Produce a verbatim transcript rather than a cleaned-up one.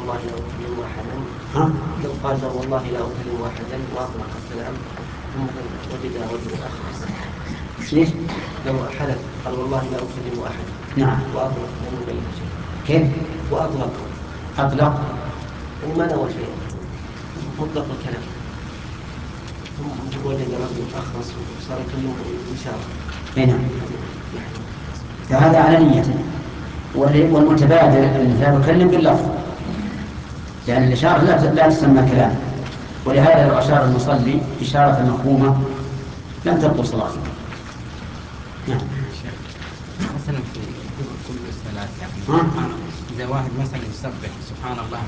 والله لا أكلم أحدا، ها؟ لو قال لا والله لا أكلم أحدا وأطلق الكلام ثم وجد رجل أخرس. ليش؟ لو حلف قال والله لا أكلم أحدا، نعم. وأطلق لم يبين شيء. كيف؟ وأطلق أطلق وما نوى شيء، مطلق الكلام، ثم وجد رجل أخرس وصار يكلمه بالإشارة. نعم. فهذا على نيته. والمتبادر أن لا يكلم باللفظ، لأن الإشارة لا لا تسمى كلام، ولهذا لو أشار المصلي إشارة مفهومة لم تبطل صلاته. نعم. مثلا في دبر كل الصلاة يعني، إذا واحد مثلا يسبح سبحان الله